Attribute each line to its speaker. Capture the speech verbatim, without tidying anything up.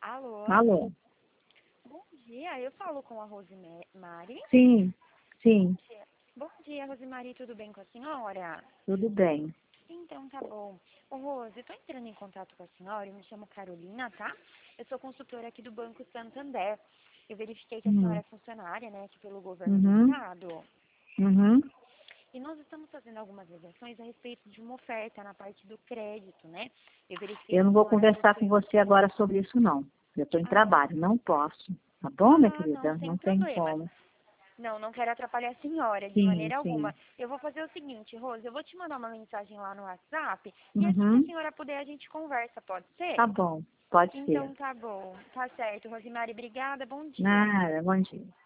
Speaker 1: Alô?
Speaker 2: Alô?
Speaker 1: Bom dia, eu falo com a Rosemary.
Speaker 2: Sim,
Speaker 1: Bom
Speaker 2: sim,
Speaker 1: dia. Bom dia, Rosemary, tudo bem com a senhora?
Speaker 2: tudo bem.
Speaker 1: Então tá bom. Ô Rose, eu tô entrando em contato com a senhora, eu me chamo Carolina, tá? Eu sou consultora aqui do Banco Santander. Eu verifiquei que a senhora
Speaker 2: Uhum,
Speaker 1: é funcionária, né, aqui pelo governo do
Speaker 2: uhum,
Speaker 1: estado.
Speaker 2: uhum.
Speaker 1: E nós estamos fazendo algumas ligações a respeito de uma oferta na parte do crédito, né? Eu verifiquei
Speaker 2: Eu
Speaker 1: que
Speaker 2: não
Speaker 1: a
Speaker 2: vou
Speaker 1: senhora
Speaker 2: conversar com
Speaker 1: possui um...
Speaker 2: você agora sobre isso, não. Eu estou em
Speaker 1: Ah,
Speaker 2: trabalho, não posso. Tá bom, minha
Speaker 1: ah, não,
Speaker 2: querida?
Speaker 1: sem
Speaker 2: Não tem
Speaker 1: problemas.
Speaker 2: como.
Speaker 1: Não, não quero atrapalhar a senhora de
Speaker 2: Sim,
Speaker 1: maneira
Speaker 2: sim.
Speaker 1: alguma. Eu vou fazer o seguinte, Rose, eu vou te mandar uma mensagem lá no WhatsApp e assim que a
Speaker 2: Uhum.
Speaker 1: senhora puder a gente conversa, pode ser?
Speaker 2: Tá bom, pode ser.
Speaker 1: Então tá bom. Tá certo, Rosemary, obrigada, bom dia.
Speaker 2: Nada, bom dia.